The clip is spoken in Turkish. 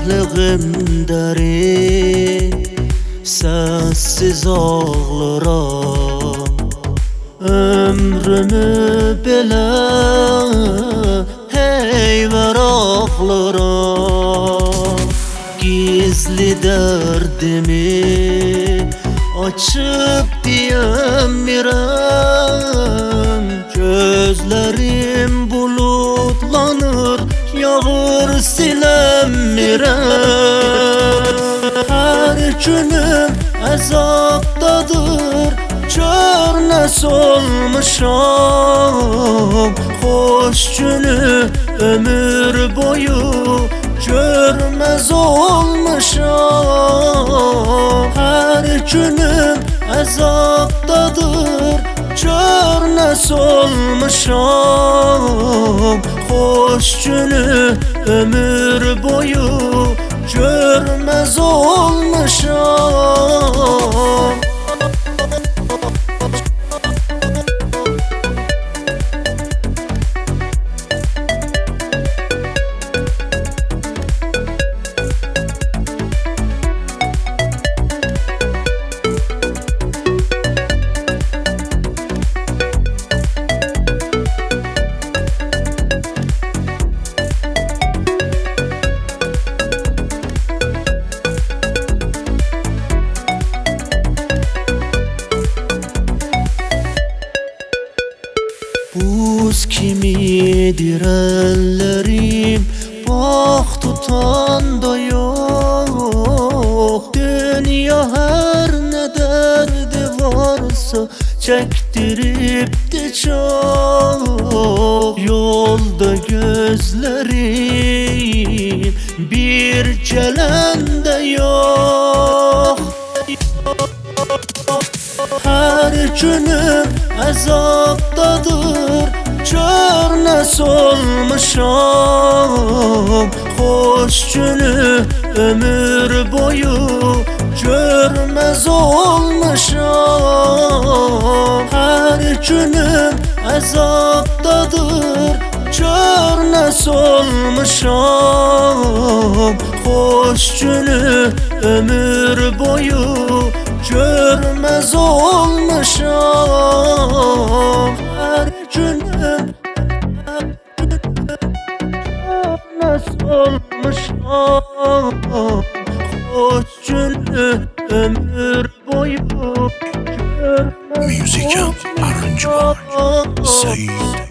dertliğim derin, sessiz ağlarım. Ömrümü bile heyver ağlarım. Gizli derdimi açıp diyemirem. Gözlerim bulutlanır, yağır silemirem. Her günüm azaptadır, körne solmuşam. Hoş günü ömür boyu görmez olmuşam. Her günüm azaptadır, körne solmuşam. Hoş günü ömür boyu görmez olmuşam. Buz kimidir ellerim, bak tutan da yok. Dünya her ne derdi varsa çektirip de çok. Yolda gözlerim bir gelen de yok. Her günüm azaptadır, körne solmuşam. Hoş günü ömür boyu görmez olmuşam. Her günüm azaptadır, körne solmuşam. Hoş günü ömür boyu görmez olmuşam. Her günüm görmez olmuşam. Hoş günü ömür boyu görmez olmuşam. Musical arrangement, Said